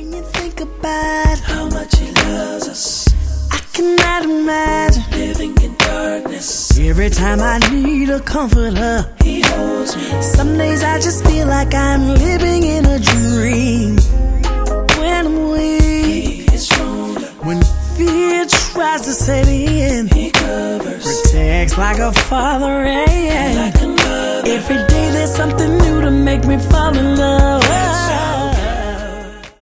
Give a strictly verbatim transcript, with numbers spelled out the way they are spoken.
When you think about how much he loves us, I cannot imagine living in darkness. Every time I need a comforter, he holds me. Some days I just feel like I'm living in a dream. When I'm weak, he is stronger. When fear tries to set in, he covers, protects like a father, and like a mother. Every day there's something new to make me fall in love.